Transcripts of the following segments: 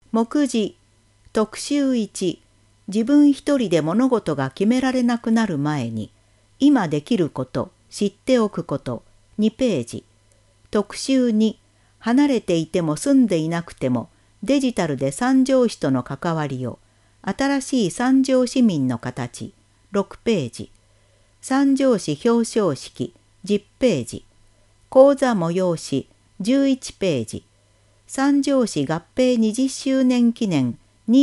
目次特集1、自分一人で物事が決められなくなる前に、今できること、知っておくこと、2ページ。特集2、離れていても住んでいなくても、デジタルで三条市との関わりを、新しい三条市民の形、6ページ。三条市表彰式、10ページ。講座催し、11ページ。三条市合併20周年記念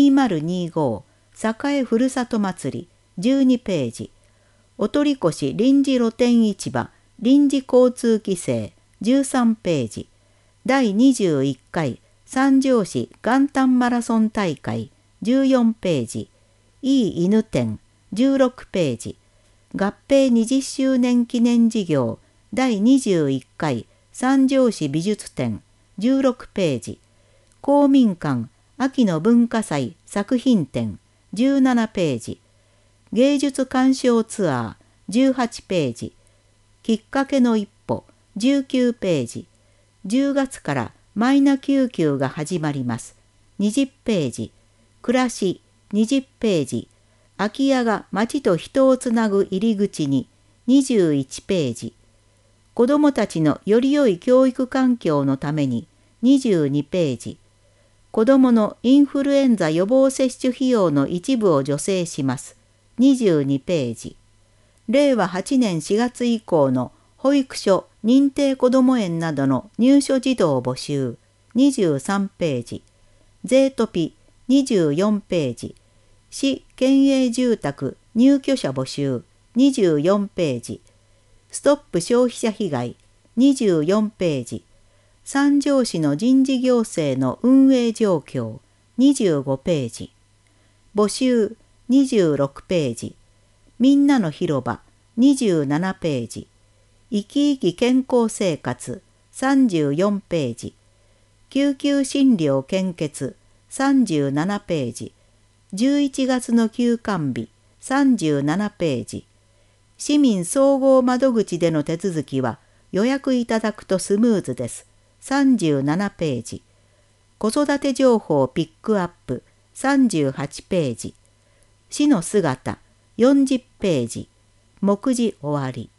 2025栄ふるさと祭り12ページ。お取り越し臨時露店市場臨時交通規制13ページ。第21回三条市元旦マラソン大会14ページ。いい犬展16ページ。合併20周年記念事業第21回三条市美術展16ページ。公民館秋の文化祭作品展17ページ。芸術鑑賞ツアー18ページ。きっかけの一歩19ページ。10月からマイナ救急が始まります20ページ。暮らし20ページ。空き家が町と人をつなぐ入り口に21ページ。子どもたちのより良い教育環境のために22ページ。子どものインフルエンザ予防接種費用の一部を助成します22ページ。令和8年4月以降の保育所認定こども園などの入所児童募集23ページ。税トピ24ページ。市県営住宅入居者募集24ページ。ストップ消費者被害24ページ。三条市の人事行政の運営状況25ページ。募集26ページ。みんなの広場27ページ。生き生き健康生活34ページ。救急診療献血37ページ。11月の休館日37ページ。市民総合窓口での手続きは予約いただくとスムーズです37ページ。子育て情報ピックアップ38ページ。市の姿40ページ。目次終わり。